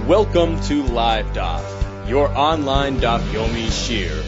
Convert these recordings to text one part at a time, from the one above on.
Welcome to Live Daf, your online Daf Yomi Shir.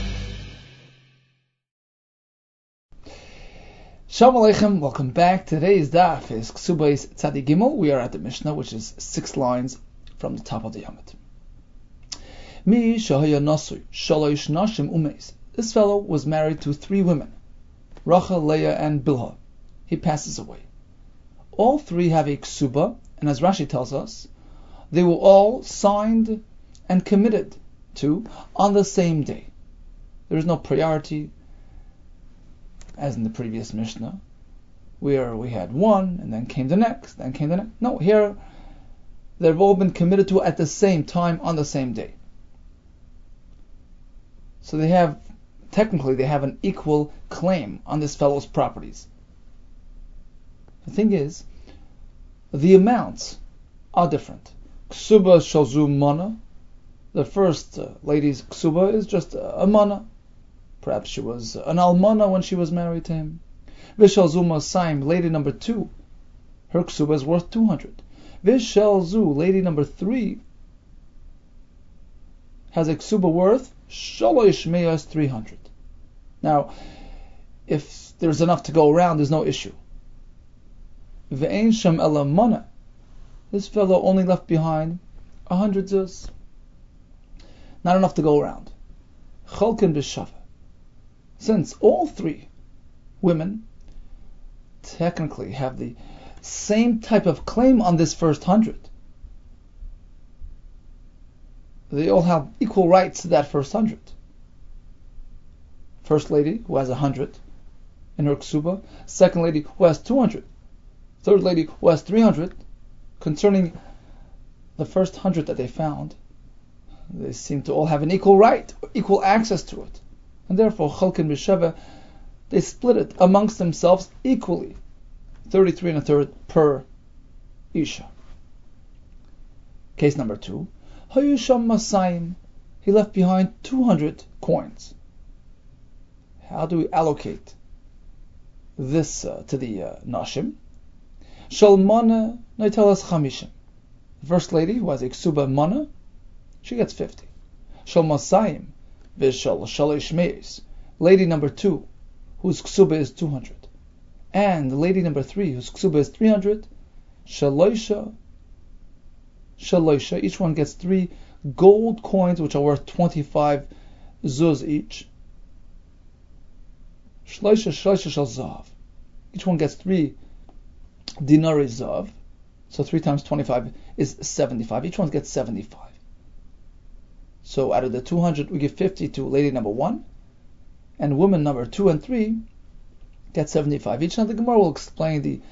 Shalom Aleichem, welcome back. Today's Daf is Ksubais Tzadi Gimel. We are at the Mishnah, which is 6 lines from the top of the Yamid. Mi shahaya nasui shalosh nashim umeis. This fellow was married to 3 women, Rachel, Leah, and Bilhah. He passes away. All 3 have a ksuba, and as Rashi tells us, they were all signed and committed to on the same day. There is no priority, as in the previous Mishnah, where we had one, and then came the next, then came the next. No, here, they've all been committed to at the same time, on the same day. So they have an equal claim on this fellow's properties. The thing is, the amounts are different. Ksuba shalzu mana. The first lady's ksuba is just a mana. Perhaps she was an almana when she was married to him. Vishalzu masaim, lady number 2, her ksuba is worth 200. Vishalzu, lady number 3, has a ksuba worth shalosh meyas 300. Now, if there's enough to go around, there's no issue. Ve'ein sham ela mana. This fellow only left behind 100 zuz. Not enough to go around. Cholkin b'shava. Since all 3 women technically have the same type of claim on this first 100, they all have equal rights to that first 100. First lady who has 100 in her ksuba, second lady who has 200, third lady who has 300. Concerning the first 100 that they found, they seem to all have an equal right, equal access to it. And therefore, Chalkin B'Sheva, they split it amongst themselves equally, 33 1/3 per Isha. Case number 2, Hayusham Masayim, he left behind 200 coins. How do we allocate this to the Nashim? Shalmana Naitelas Chamishim. The first lady who has a ksuba mana, she gets 50. Shalmasayim Vishal Shalish Meis. Lady number 2, whose ksuba is 200. And lady number 3, whose ksuba is 300. Shaloisha. Each one gets 3 gold coins, which are worth 25 zuz each. Shaloisha Shal Zav. Each one gets 3 dinari zav, so 3 times 25 is 75. Each one gets 75. So out of the 200, we give 50 to lady number 1, and women number 2 and 3 get 75 each. Now the Gemara will explain the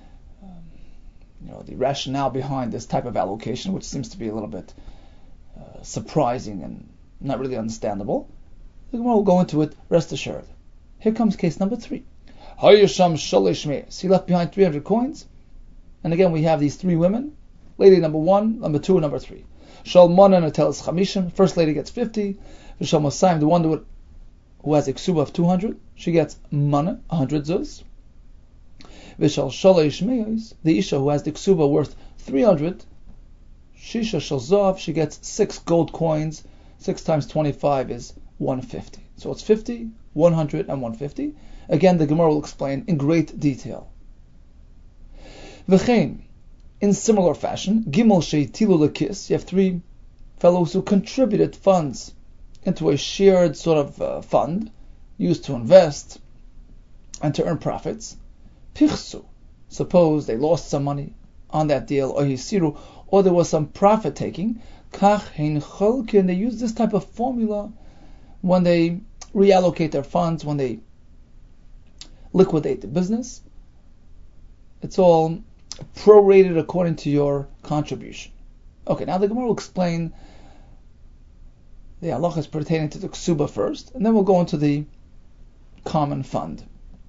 rationale behind this type of allocation, which seems to be a little bit surprising and not really understandable. The Gemara will go into it. Rest assured. Here comes case number 3. Hayasham Shalish Meis. He left behind 300 coins. And again, we have these 3 women. Lady number 1, number 2, and number 3. Shalmana Natelas Chamishim. First lady gets 50. Vishal Masayim, the one who has a ksuba of 200, she gets mana, 100 zuz. Vishal Shalish Meis, the Isha who has the ksuba worth 300, Shisha Shalzav, she gets 6 gold coins. 6 times 25 is 150. So it's 50, 100, and 150. Again, the Gemara will explain in great detail. V'chein, in similar fashion, Gimel sheitilu lekis, you have 3 fellows who contributed funds into a shared sort of fund used to invest and to earn profits. Pichsu, suppose they lost some money on that deal, or hisiru, or there was some profit taking. Kach hein cholkin, they use this type of formula when they reallocate their funds, when they liquidate the business. It's all prorated according to your contribution. Okay, now the Gemara will explain the halachas pertaining to the ksuba first, and then we'll go into the common fund.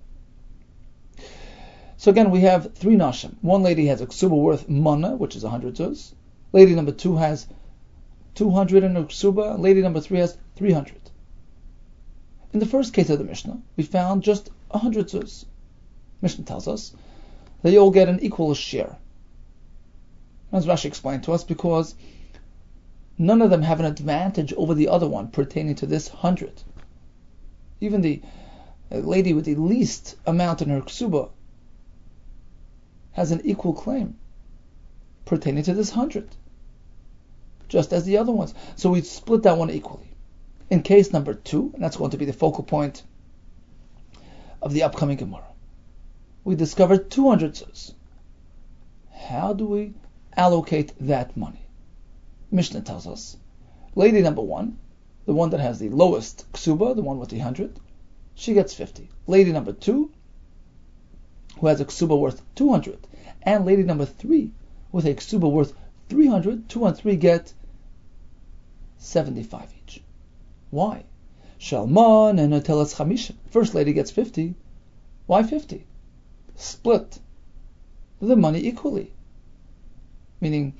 So again, we have 3 nashim. One lady has a ksuba worth mana, which is 100 zuz. Lady number 2 has 200 in her ksuba, and lady number 3 has 300. In the first case of the Mishnah, we found just 100 zuz. Mishnah tells us they all get an equal share. As Rashi explained to us, because none of them have an advantage over the other one pertaining to this 100. Even the lady with the least amount in her ksuba has an equal claim pertaining to this 100, just as the other ones. So we split that one equally. In case number 2, and that's going to be the focal point of the upcoming Gemara, we discovered 200 zuz. How do we allocate that money? Mishnah tells us, lady number 1, the one that has the lowest ksuba, the one with the 100, she gets 50. Lady number 2, who has a ksuba worth 200, and lady number 3, with a ksuba worth 300, 2 and 3 get 75 each. Why? Shalman and Natelas Chamisha. First lady gets 50. Why 50? Split the money equally. Meaning,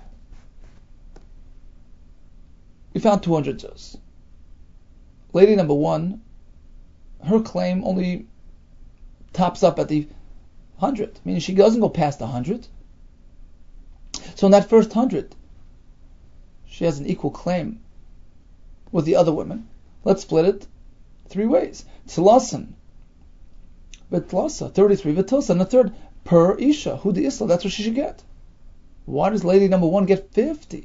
we found 200 zuz. Lady number 1, her claim only tops up at the 100, meaning she doesn't go past the 100. So in that first 100, she has an equal claim with the other women. Let's split it 3 ways. Tzilasan, Betlasa, 33 Betlasa, and a third per Isha, who the Isla, that's what she should get. Why does lady number 1 get 50?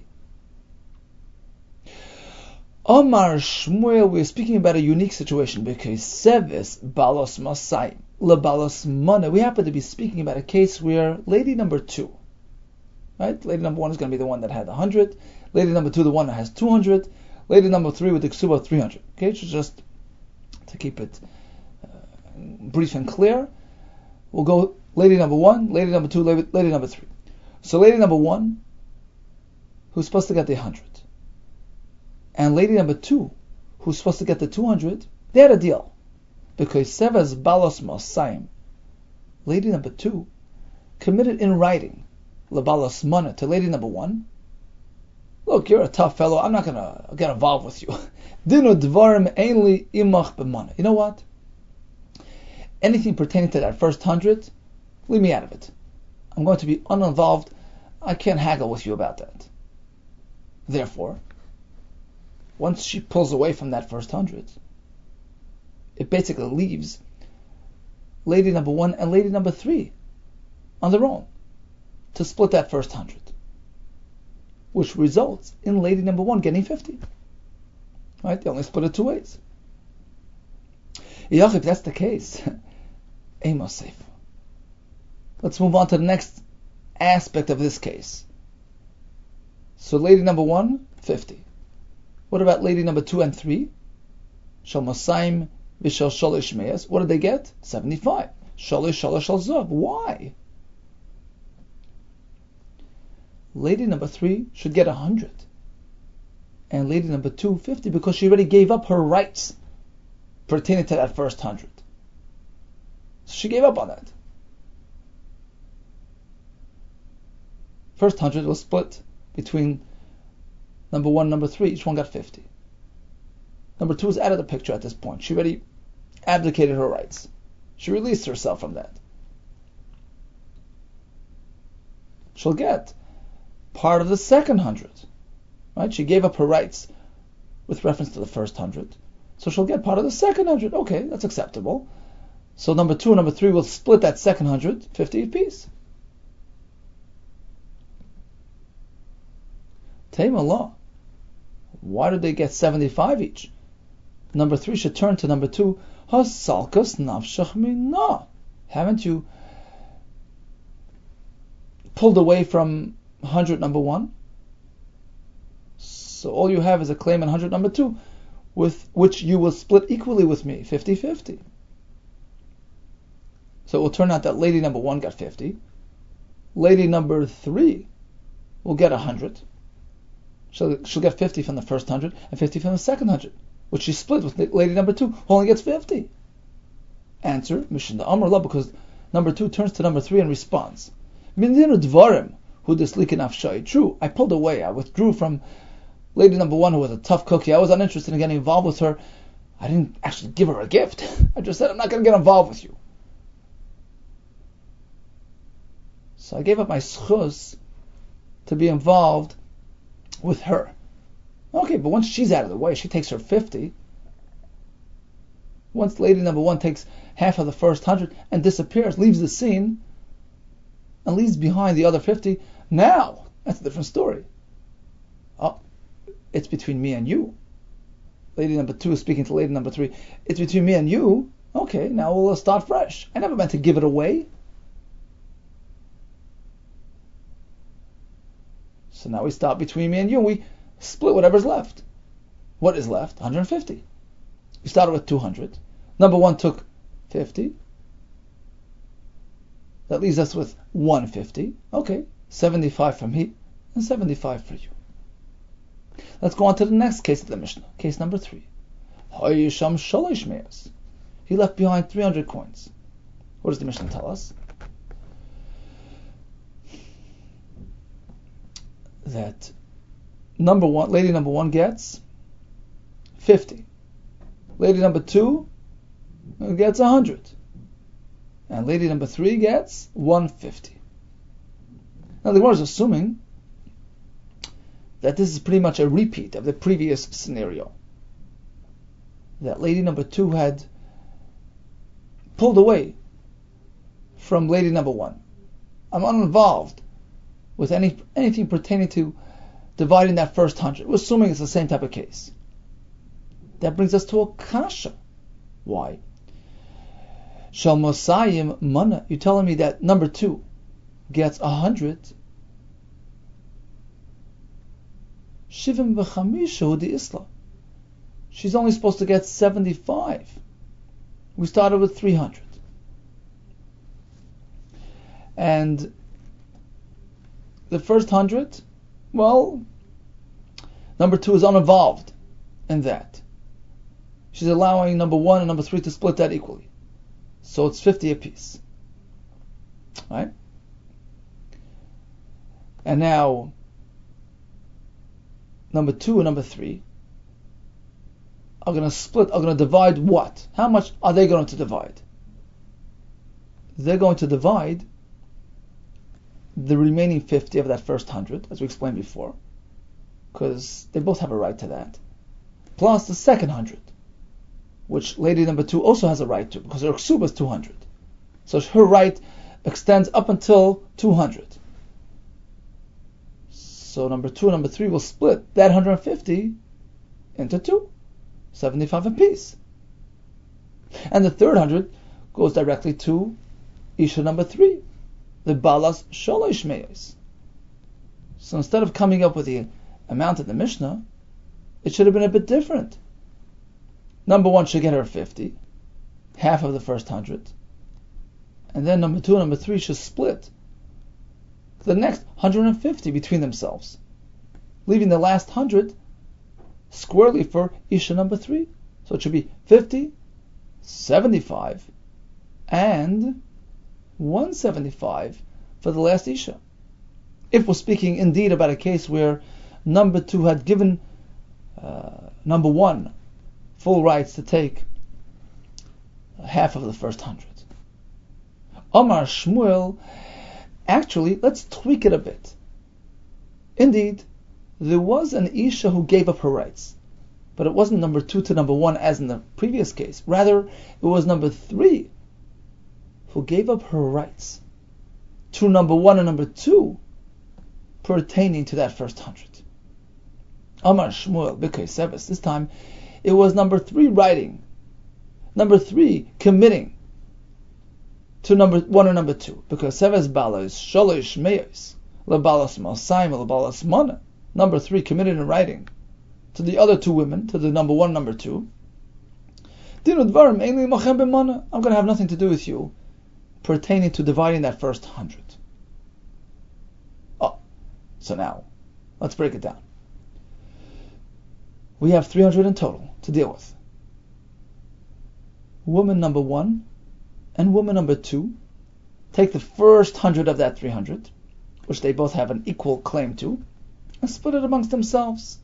Omar Shmuel, we're speaking about a unique situation because Sevis Balos Masai, Lebalos Mana. We happen to be speaking about a case where lady number 2, right? Lady number 1 is going to be the one that had 100. Lady number 2, the one that has 200. Lady number 3 with the ksuba 300. Okay, so just to keep it brief and clear, we'll go lady number 1, lady number 2, lady number 3. So lady number 1, who's supposed to get the 100, and lady number 2, who's supposed to get the 200, they had a deal. Because Sevas Balos Mosaim, lady number 2, committed in writing, Lebalos Mana, to lady number 1, look, you're a tough fellow, I'm not going to get involved with you. Dinu Dvarim Ainli Imach B'mana. You know what? Anything pertaining to that first 100, leave me out of it. I'm going to be uninvolved. I can't haggle with you about that. Therefore, once she pulls away from that first 100, it basically leaves lady number 1 and lady number 3 on their own to split that first 100, which results in lady number 1 getting 50. Right? They only split it 2 ways. If that's the case, Amos safe. Let's move on to the next aspect of this case. So lady number 1, 50. What about lady number 2 and 3? Shal Masaim v'shal Shalish Me'as. What did they get? 75. Shalish Shalish Shal Zav. Why? Lady number 3 should get 100. And lady number 2, 50, because she already gave up her rights pertaining to that first 100. So she gave up on that. First 100 was split between number 1 and number 3. Each one got 50. Number 2 is out of the picture at this point. She already abdicated her rights. She released herself from that. She'll get part of the second 100. Right? She gave up her rights with reference to the first 100. So she'll get part of the second 100. Okay, that's acceptable. So number 2 and number 3 will split that second 100, 50 apiece. Tame Allah. Why did they get 75 each? Number 3 should turn to number 2. Hasalkas nafshach minna. Haven't you pulled away from 100 number 1? So all you have is a claim in 100 number 2, with which you will split equally with me, 50-50. So it will turn out that lady number 1 got 50. Lady number 3 will get 100. She'll get 50 from the first 100 and 50 from the second 100, which she split with lady number 2, who only gets 50. Answer, Mishnah Amar La, because number 2 turns to number 3 and responds. Mindinu Dvarim, who dislikin afshai. True, I pulled away. I withdrew from lady number 1, who was a tough cookie. I was uninterested in getting involved with her. I didn't actually give her a gift. I just said, I'm not going to get involved with you. So I gave up my schus to be involved with her. Okay, but once she's out of the way, she takes her 50. Once lady number 1 takes half of the first 100 and disappears, leaves the scene, and leaves behind the other 50, now that's a different story. Oh, it's between me and you. Lady number 2 is speaking to lady number 3. It's between me and you. Okay, now we'll start fresh. I never meant to give it away. So now we start between me and you, and we split whatever's left. What is left? 150. We started with 200. Number 1 took 50. That leaves us with 150. Okay, 75 for me and 75 for you. Let's go on to the next case of the Mishnah. Case number 3. He left behind 300 coins. What does the Mishnah tell us? That lady number 1 gets 50. Lady number 2 gets 100. And lady number 3 gets 150. Now the Gemara is assuming that this is pretty much a repeat of the previous scenario. That lady number 2 had pulled away from lady number 1. I'm uninvolved with anything pertaining to dividing that first 100. We're assuming it's the same type of case. That brings us to a kasha. Why? Shal Mosayim Mana. You're telling me that number 2 gets 100. Shivim v'chamisha di isla. She's only supposed to get 75. We started with 300. And the first 100, well, number 2 is uninvolved in that. She's allowing number 1 and number 3 to split that equally. So it's 50 apiece. Right? And now, number 2 and number 3 are going to divide what? How much are they going to divide? They're going to divide the remaining 50 of that first 100, as we explained before, because they both have a right to that, plus the second 100, which lady number 2 also has a right to, because her ksuba is 200. So her right extends up until 200. So number 2 and number 3 will split that 150 into 2, 75 apiece. And the third 100 goes directly to Isha number 3, the Balas Sholosh Meyos. So instead of coming up with the amount of the Mishnah, it should have been a bit different. Number 1 should get her 50, half of the first 100. And then number 2 and number 3 should split the next 150 between themselves, leaving the last 100 squarely for Isha number 3. So it should be 50, 75, and 175 for the last Isha. If we're speaking indeed about a case where number 2 had given number 1 full rights to take half of the first 100. Omar Shmuel, actually, let's tweak it a bit. Indeed, there was an Isha who gave up her rights, but it wasn't number 2 to number 1 as in the previous case. Rather, it was number 3 who gave up her rights to number 1 and number 2 pertaining to that first 100. Amar Shmuel B'kei Seves. This time, it was number 3 writing, number 3 committing to number 1 and number 2, because Seves Bala is Sholosh Meyos, Lebalas Masayim, Lebalas Mana. Number 3 committed in writing to the other 2 women, to the number 1 and number 2. I'm going to have nothing to do with you pertaining to dividing that first 100. Oh, so now, let's break it down. We have 300 in total to deal with. Woman number 1 and woman number 2 take the first 100 of that 300, which they both have an equal claim to, and split it amongst themselves.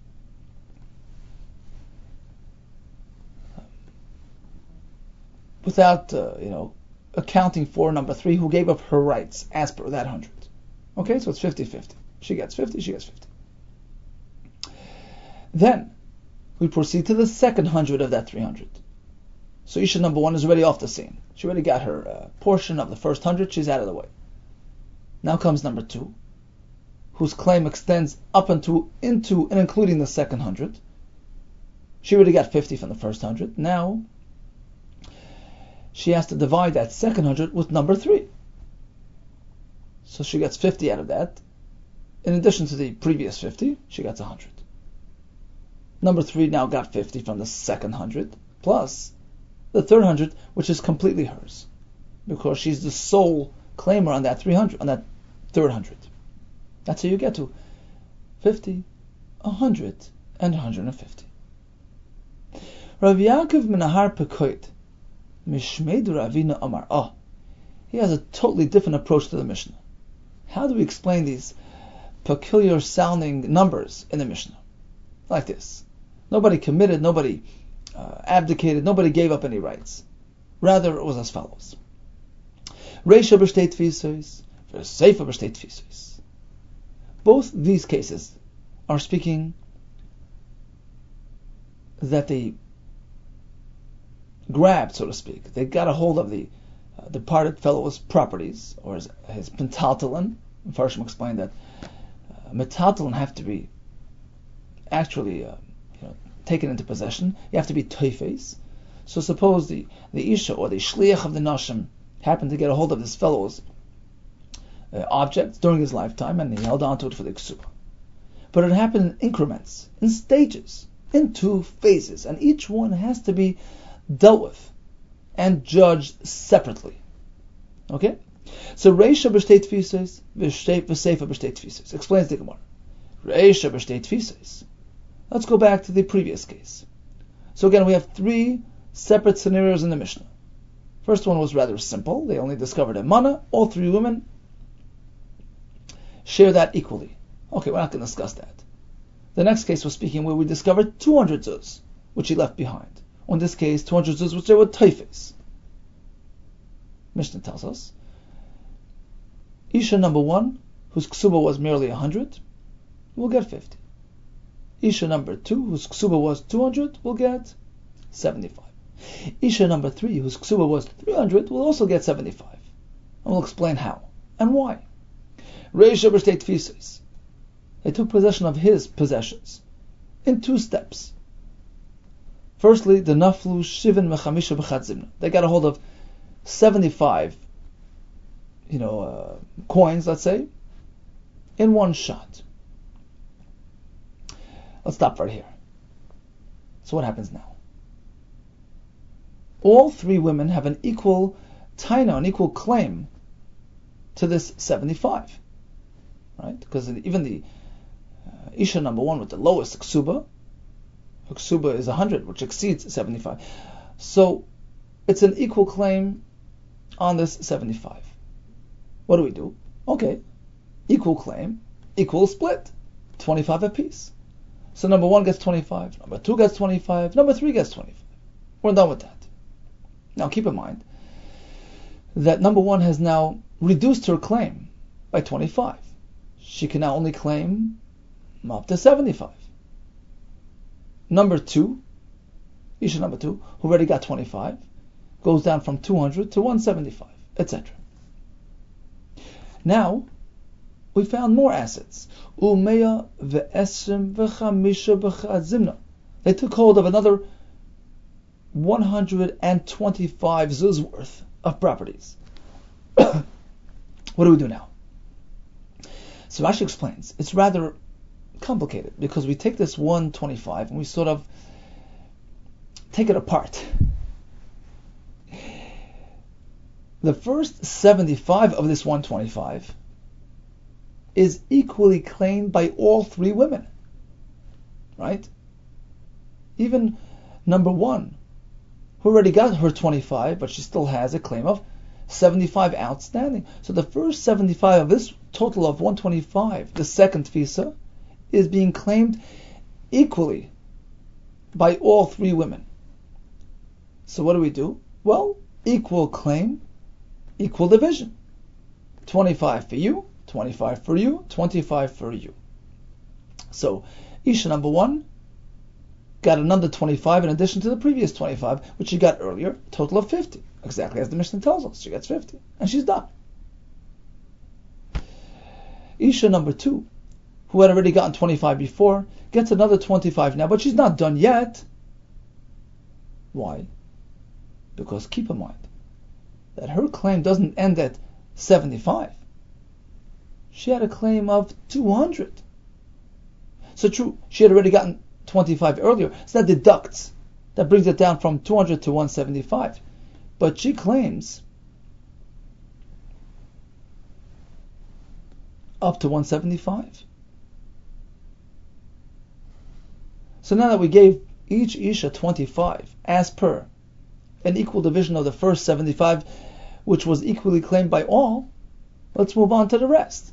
Without, accounting for number 3 who gave up her rights as per that 100. Okay, so it's 50-50. She gets 50, she gets 50. Then we proceed to the second 100 of that 300. So Isha number 1 is already off the scene. She already got her portion of the first 100. She's out of the way. Now comes number 2, whose claim extends up into and including the second 100. She already got 50 from the first 100. Now she has to divide that second 100 with number 3. So she gets 50 out of that. In addition to the previous 50, she gets 100. Number 3 now got 50 from the second 100, plus the third 100, which is completely hers, because she's the sole claimer on that 300, on that third 100. That's how you get to 50, 100, and 150. Rav Yaakov Menahar Pekoit, Mishmeidu Ravina Amar. Oh, he has a totally different approach to the Mishnah. How do we explain these peculiar sounding numbers in the Mishnah? Like this. Nobody committed, nobody abdicated, nobody gave up any rights. Rather, it was as follows. Reisha b'shtei tfisos, v'seifa b'shtei tfisos. Both these cases are speaking that they grabbed, so to speak. They got a hold of the departed fellow's properties, or his pentaltalin. Farshim explained that metaltalin have to be actually taken into possession. You have to be teifes. So suppose the Isha or the Shliach of the Nashim happened to get a hold of this fellow's object during his lifetime, and he held on to it for the ksuba. But it happened in increments, in stages, in 2 phases, and each one has to be dealt with and judged separately. Okay? So Reisha b'shtei tfisos, v'seifa b'shtei tfisos. Explains the Gemara. Reisha b'shtei tfisos. Let's go back to the previous case. So again, we have 3 separate scenarios in the Mishnah. First one was rather simple. They only discovered a mana. All 3 women share that equally. Okay, we're not going to discuss that. The next case was speaking where we discovered 200 zuz, which he left behind. In this case, 200 zuz, which they were teifes. Mishnah tells us, Isha number 1, whose ksuba was merely 100, will get 50. Isha number 2, whose ksuba was 200, will get 75. Isha number 3, whose ksuba was 300, will also get 75. And we'll explain how and why. Reisha b'shtei tfisos. They took possession of his possessions in 2 steps. Firstly, the naflu shivin mechamisha b'chat zimna. They got a hold of 75, coins, let's say, in one shot. Let's stop right here. So what happens now? All 3 women have an equal taina, an equal claim to this 75, right? Because even the Isha number 1 with the lowest ksuba, her ksuba is 100, which exceeds 75. So it's an equal claim on this 75. What do? Okay, equal claim, equal split, 25 apiece. So number 1 gets 25, number 2 gets 25, number 3 gets 25. We're done with that. Now keep in mind that number 1 has now reduced her claim by 25. She can now only claim up to 75. Number 2, Isha number 2, who already got 25, goes down from 200 to 175, etc. Now, we found more assets. Umeya ve'esrim v'chamisha b'chat zimna. They took hold of another 125 zuz worth of properties. What do we do now? So Rashi explains, it's rather complicated, because we take this 125 and we sort of take it apart. The first 75 of this 125 is equally claimed by all 3 women, right? Even number 1, who already got her 25, but she still has a claim of 75 outstanding. So the first 75 of this total of 125, the second tfisa, is being claimed equally by all 3 women. So what do? Well, equal claim, equal division. 25 for you, 25 for you, 25 for you. So Isha number 1 got another 25 in addition to the previous 25, which she got earlier, a total of 50. Exactly as the Mishnah tells us. She gets 50. And she's done. Isha number 2, who had already gotten 25 before, gets another 25 now, but she's not done yet. Why? Because keep in mind that her claim doesn't end at 75. She had a claim of 200. So true, she had already gotten 25 earlier, so that deducts. That brings it down from 200 to 175. But she claims up to 175. So now that we gave each Isha 25 as per an equal division of the first 75, which was equally claimed by all, let's move on to the rest.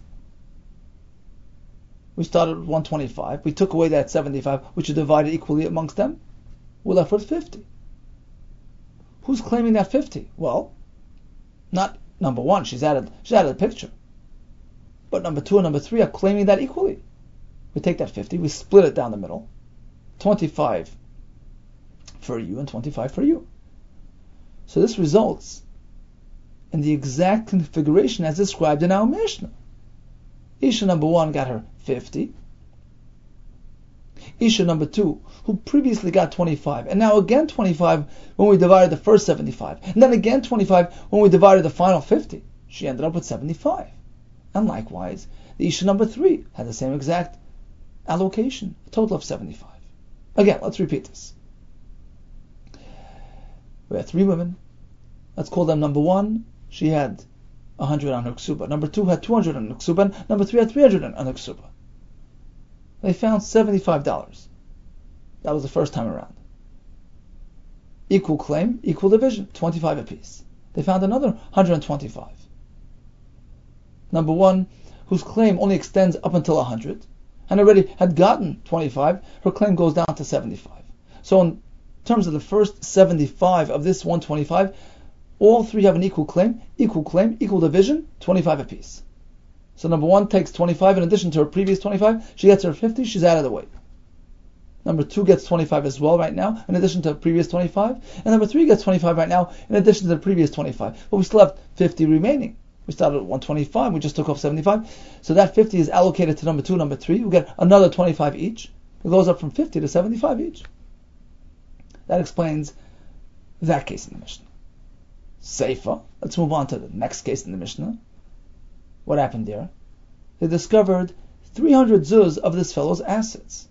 We started with 125. We took away that 75, which is divided equally amongst them. We're left with 50. Who's claiming that 50? Well, not number 1. She's out of the picture. But number 2 and number 3 are claiming that equally. We take that 50, we split it down the middle. 25 for you and 25 for you. So this results in the exact configuration as described in our Mishnah. Isha number 1 got her 50. Isha number 2, who previously got 25, and now again 25 when we divided the first 75, and then again 25 when we divided the final 50. She ended up with 75. And likewise, the Isha number 3 had the same exact allocation, a total of 75. Again, let's repeat this. We had 3 women. Let's call them number 1. She had 100 on her ksuba. Number 2 had 200 on her ksuba. And number 3 had 300 on her ksuba. They found $75. That was the first time around. Equal claim, equal division, 25 apiece. They found another 125. Number 1, whose claim only extends up until 100, and already had gotten 25, her claim goes down to 75. So in terms of the first 75 of this 125, all 3 have an equal claim, equal division, 25 apiece. So number 1 takes 25 in addition to her previous 25, she gets her 50, she's out of the way. Number 2 gets 25 as well right now, in addition to the previous 25, and number 3 gets 25 right now, in addition to the previous 25. But we still have 50 remaining. We started at 125, we just took off 75. So that 50 is allocated to number 2, number 3. We get another 25 each. It goes up from 50 to 75 each. That explains that case in the Mishnah. Seifa. Let's move on to the next case in the Mishnah. What happened there? They discovered 300 zuz of this fellow's assets.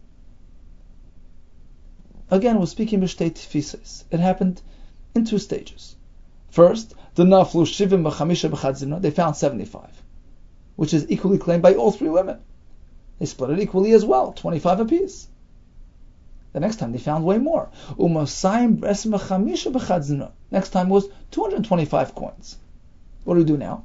Again, we're speaking b'shtei tfises. It happened in 2 stages. First, the naflu shivim b'chamisha b'chad zimna, they found 75, which is equally claimed by all 3 women. They split it equally as well, 25 apiece. The next time they found way more. Umasayim b'esma chamisha b'chad zimna. Next time was 225 coins. What do we do now?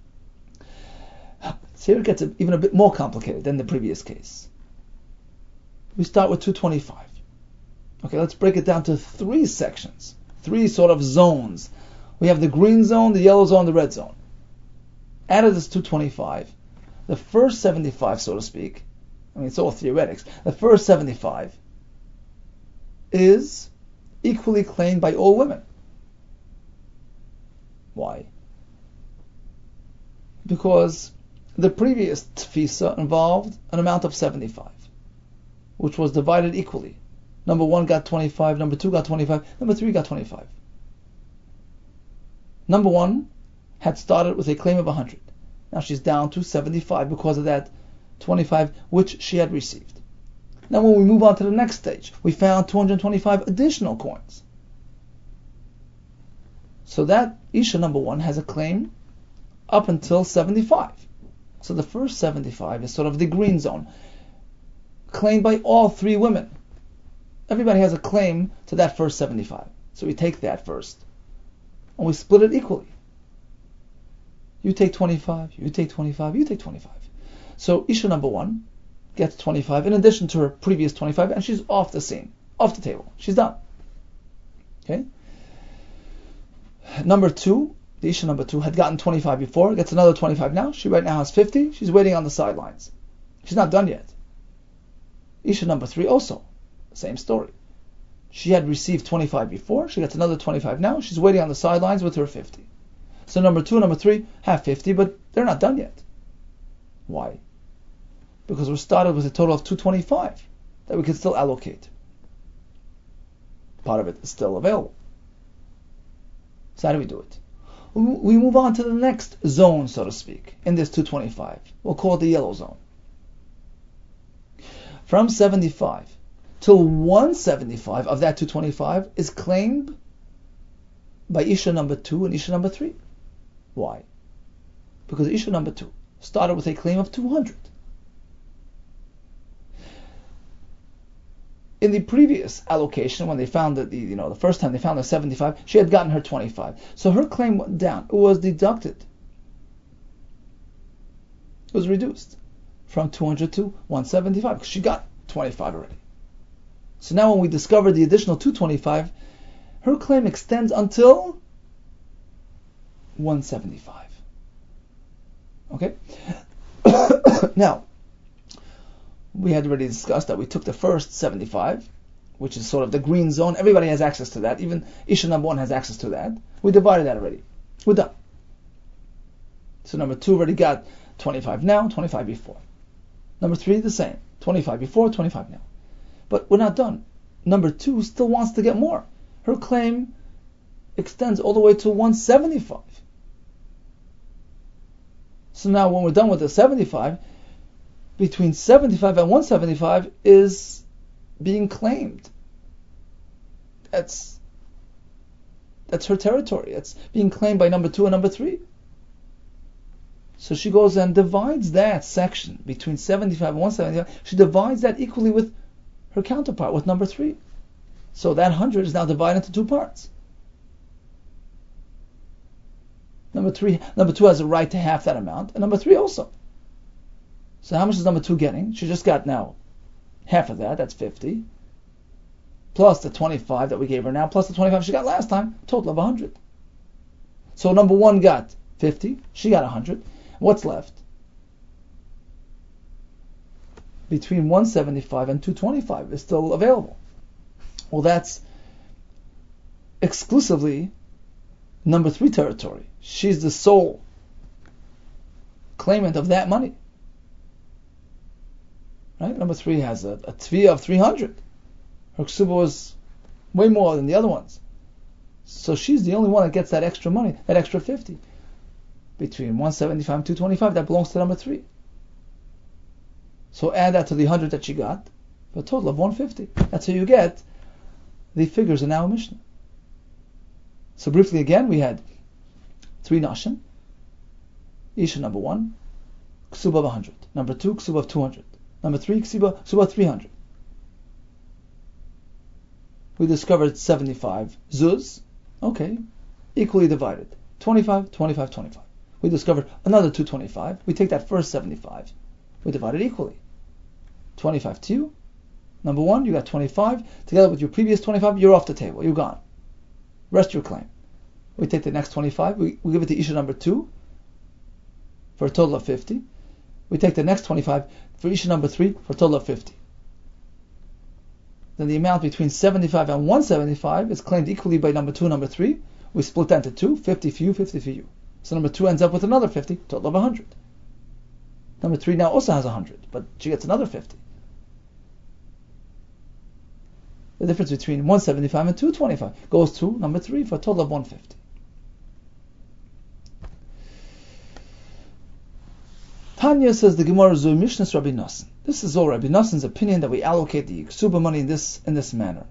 So here it gets even a bit more complicated than the previous case. We start with 225. Okay, let's break it down to 3 sections, 3 sort of zones. We have the green zone, the yellow zone, the red zone. Out of this 225, the first 75, so to speak, I mean, it's all theoretics, the first 75 is equally claimed by all women. Why? Because the previous tfisa involved an amount of 75, which was divided equally. Number 1 got 25, number 2 got 25, number 3 got 25. Number 1 had started with a claim of 100. Now she's down to 75 because of that 25 which she had received. Now when we move on to the next stage, we found 225 additional coins. So that Isha number 1 has a claim up until 75. So the first 75 is sort of the green zone, claimed by all 3 women. Everybody has a claim to that first 75. So we take that first, and we split it equally. You take 25, you take 25, you take 25. So Isha number 1 gets 25 in addition to her previous 25, and she's off the scene, off the table. She's done. Okay? Number 2, the Isha number 2 had gotten 25 before, gets another 25 now. She right now has 50. She's waiting on the sidelines. She's not done yet. Isha number 3 also, same story. She had received 25 before, she gets another 25 now, she's waiting on the sidelines with her 50. So number 2 and number 3 have 50, but they're not done yet. Why? Because we're started with a total of 225 that we can still allocate. Part of it is still available. So how do we do it? We move on to the next zone, so to speak, in this 225. We'll call it the yellow zone. From 75 till 175 of that 225 is claimed by Isha number 2 and Isha number 3. Why? Because Isha number 2 started with a claim of 200. In the previous allocation, when they found that the first time they found the 75, she had gotten her 25. So her claim went down. It was deducted. It was reduced from 200 to 175 because she got 25 already. So now when we discover the additional 225, her claim extends until 175. Okay? Now, we had already discussed that we took the first 75, which is sort of the green zone. Everybody has access to that. Even Isha number 1 has access to that. We divided that already. We're done. So number 2 already got 25 now, 25 before. Number 3, the same. 25 before, 25 now. But we're not done. Number 2 still wants to get more. Her claim extends all the way to 175. So now when we're done with the 75, between 75 and 175 is being claimed. That's her territory. It's being claimed by number 2 and number 3. So she goes and divides that section between 75 and 175. She divides that equally with her counterpart, with number 3. So that 100 is now divided into 2 parts. Number 2 has a right to half that amount, and number 3 also. So how much is number 2 getting? She just got now half of that, that's 50. Plus the 25 that we gave her now, plus the 25 she got last time, total of 100. So number 1 got 50, she got 100. What's left? Between 175 and 225 is still available. Well, that's exclusively number 3 territory. She's the sole claimant of that money. Right? Number 3 has a tviyah of 300. Her ksuba was way more than the other ones. So she's the only one that gets that extra money, that extra 50. Between 175 and 225, that belongs to number 3. So add that to the 100 that she got, for a total of 150. That's how you get the figures in our Mishnah. So briefly again, we had 3 nashim. Isha number 1, ksuba of 100. Number 2, ksuba of 200. Number 3, ksuba of 300. We discovered 75 zuz. Okay, equally divided. 25, 25, 25. We discovered another 225. We take that first 75. We divide it equally. 25 to you. Number 1, you got 25. Together with your previous 25, you're off the table. You're gone. Rest your claim. We take the next 25. We give it to Isha number 2 for a total of 50. We take the next 25 for Isha number 3 for a total of 50. Then the amount between 75 and 175 is claimed equally by number 2 and number 3. We split that into 2, 50 for you, 50 for you. So number 2 ends up with another 50, total of 100. Number 3 now also has 100, but she gets another 50. The difference between 175 and 225 goes to number 3 for a total of 150. Tanya says the Gemara Zu Mishnah Rabbi Nosson. This is all Rabbi Nosson's opinion that we allocate the ksuba money in this manner,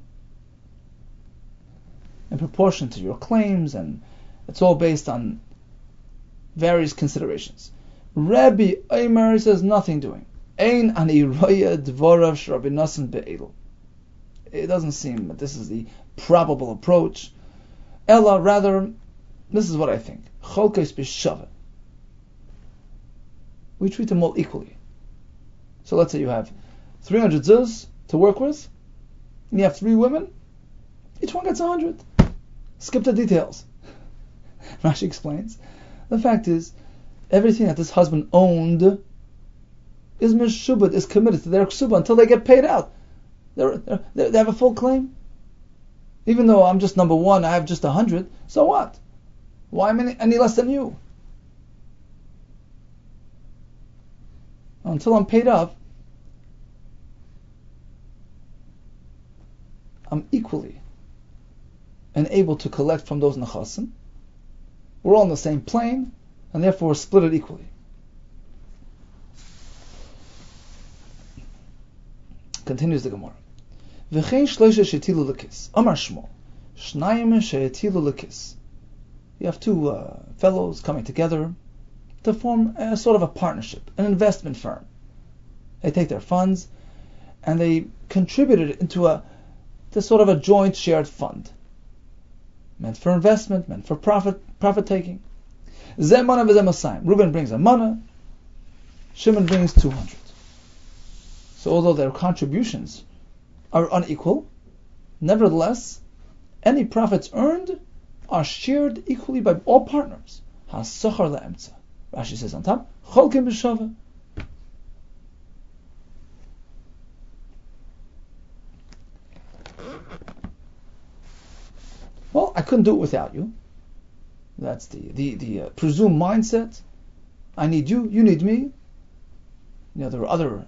in proportion to your claims, and it's all based on various considerations. Rabbi Eimer says nothing doing. Ein ani roya dvorav Rabbi Nosson be'elu. It doesn't seem that this is the probable approach. Ella, rather, this is what I think. Cholkes b'shaveh. We treat them all equally. So let's say you have 300 zuz to work with, and you have 3 women. Each one gets 100. Skip the details. Rashi explains. The fact is, everything that this husband owned is meshubad, is committed to their ksuba until they get paid out. They have a full claim. Even though I'm just number one, I have just 100, so what? Why am I any less than you? Until I'm paid up, I'm equally and able to collect from those nechasim. We're all on the same plane, and therefore we're split it equally. Continues the Gemara. V'chein shloisha she'etilu lekis. Amar Shmuel. Shnayim she'etilu lekis. You have two fellows coming together to form a sort of a partnership, an investment firm. They take their funds and they contribute it into this sort of a joint shared fund, meant for investment, meant for profit taking. Zeh mana v'zeh masayim. Reuben brings a mana, Shimon brings 200. So although their contributions are unequal, nevertheless, any profits earned are shared equally by all partners. Ha-sachar la'emtza. Rashi says on top, cholkim b'shava. Well, I couldn't do it without you. That's the presumed mindset. I need you, you need me. There are other,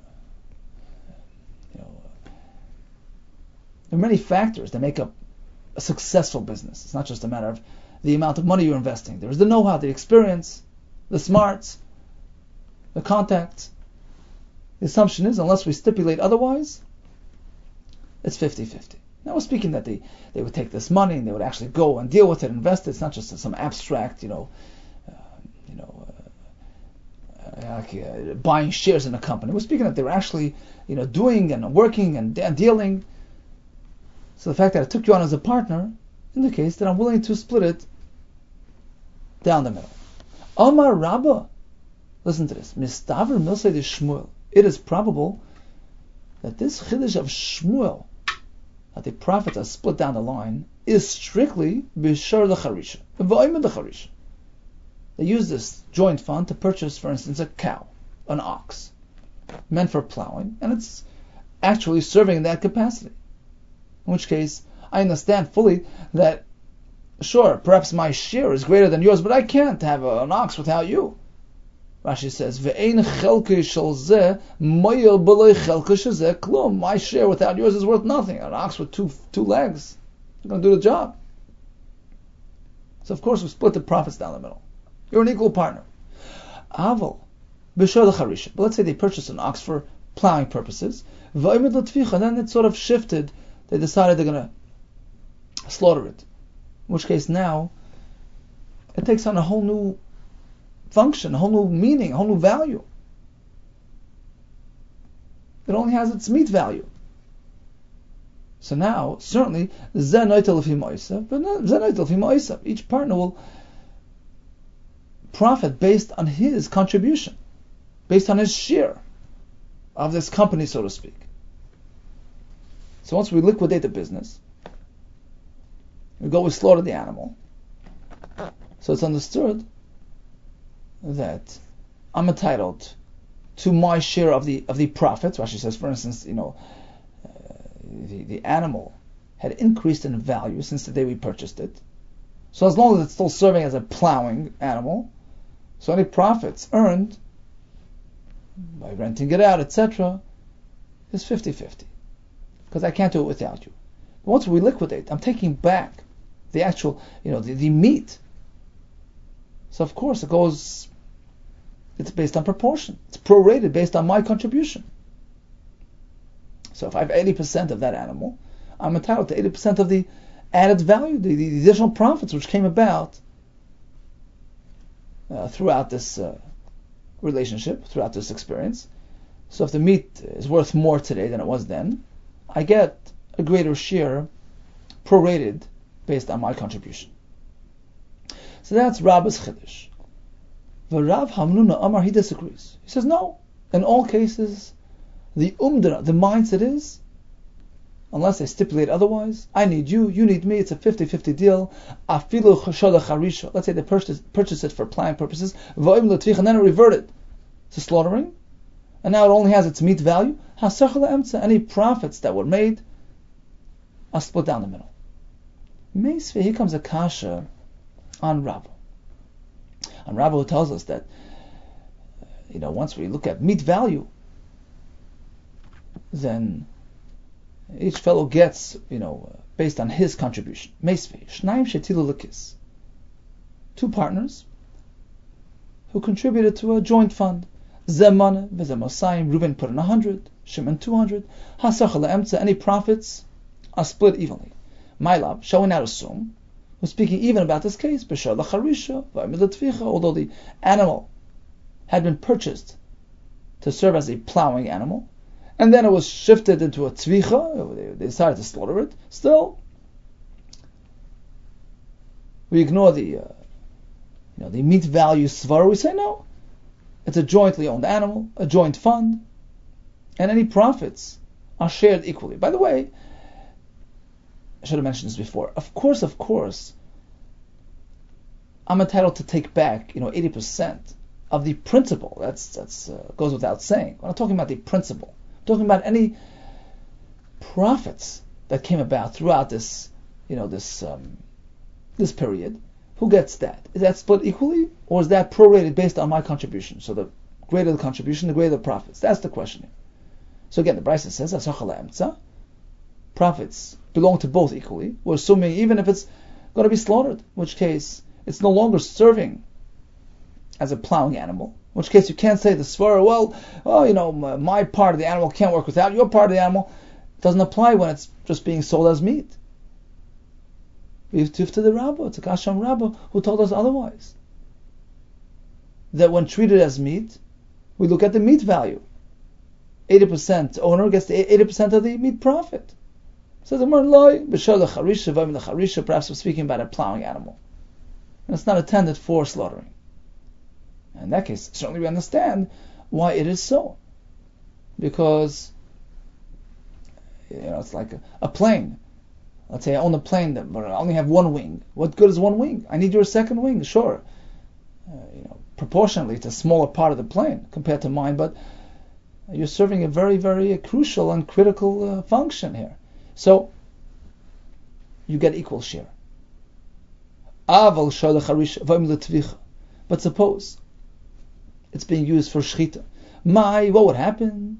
there are many factors that make up a successful business. It's not just a matter of the amount of money you're investing. There's the know-how, the experience, the smarts, the contacts. The assumption is, unless we stipulate otherwise, it's 50-50. Now we're speaking that they would take this money and they would actually go and deal with it, invest it. It's not just some abstract, buying shares in a company. We're speaking that they were actually, doing and working and dealing. So the fact that I took you on as a partner indicates that I'm willing to split it down the middle. Amar Rabbah, listen to this. Mistaver Milsei de Shmuel. It is probable that this chiddush of Shmuel, that the profits are split down the line, is strictly b'shar l'charisha, v'oimed l'charisha. They use this joint fund to purchase, for instance, a cow, an ox, meant for plowing, and it's actually serving in that capacity. In which case, I understand fully that, sure, perhaps my share is greater than yours, but I can't have an ox without you. Rashi says, "Ve'ein chelke shel zeh moyel b'loi chelke shel zeh klum." My share without yours is worth nothing. An ox with two legs, I'm going to do the job. So of course we split the profits down the middle. You're an equal partner. Aval b'shor l'charisha. But let's say they purchased an ox for plowing purposes. V'oimed l'tficha. And then it sort of shifted. They decided they're going to slaughter it. In which case now it takes on a whole new function, a whole new meaning, a whole new value. It only has its meat value. So now, certainly, each partner will profit based on his contribution, based on his share of this company, so to speak. So once we liquidate the business, we slaughter the animal. So it's understood that I'm entitled to my share of the profits. Rashi says, for instance, the animal had increased in value since the day we purchased it. So as long as it's still serving as a plowing animal, so any profits earned by renting it out, etc., is 50-50. Because I can't do it without you. But once we liquidate, I'm taking back the actual, the meat. So of course it's based on proportion. It's prorated based on my contribution. So if I have 80% of that animal, I'm entitled to 80% of the added value, the additional profits which came about throughout this relationship, throughout this experience. So if the meat is worth more today than it was then, I get a greater share prorated based on my contribution. So that's Rabbah's chiddush. But Rav Hamnuna Amar, he disagrees. He says no. In all cases, the umdana, the mindset is, unless they stipulate otherwise, I need you, you need me, it's a 50-50 deal. Afilu chashoda charisha. Let's say they purchase it for plowing purposes, and then it reverted to slaughtering, and now it only has its meat value. Any profits that were made are split down the middle. Meisve, here comes a kasha on Rabba. On Rabba, who tells us that, once we look at meat value, then each fellow gets, based on his contribution. Meisve, Shnaim Shetilu Lekis. Two partners who contributed to a joint fund. Zeman v'zemasayim, Reuben put in 100, Shimon 200. Hasachal le'emtza, any profits are split evenly. Mailab, shall we not assume, we're speaking even about this case, b'shar l'acharisha, v'amid l'tvicha, although the animal had been purchased to serve as a plowing animal, and then it was shifted into a tvicha, they decided to slaughter it, still, we ignore the meat value svara, we say no, it's a jointly owned animal, a joint fund, and any profits are shared equally. By the way, I should have mentioned this before. Of course, I'm entitled to take back, 80% of the principal. That's goes without saying. I'm not talking about the principal. I'm talking about any profits that came about throughout this period. Who gets that? Is that split equally, or is that prorated based on my contribution? So the greater the contribution, the greater the profits. That's the question here. So again, the Brisa says, Asachal Emtza, profits belong to both equally. We're assuming even if it's going to be slaughtered, in which case it's no longer serving as a plowing animal, in which case you can't say the svara, my part of the animal can't work without your part of the animal. It doesn't apply when it's just being sold as meat. We have to the Rabbah, to Kasham Rabbah, who told us otherwise. That when treated as meat, we look at the meat value. 80% owner gets the 80% of the meat profit. So the Marloi, B'shar l'charisha, v'im l'charisha, perhaps we're speaking about a plowing animal. And it's not intended for slaughtering. In that case, certainly we understand why it is so. Because, it's like a plane. Let's say I own a plane but I only have one wing. What good is one wing? I need your second wing, sure. Proportionally, it's a smaller part of the plane compared to mine, but you're serving a very, very crucial and critical function here. So, you get equal share. But suppose it's being used for shchita. What would happen?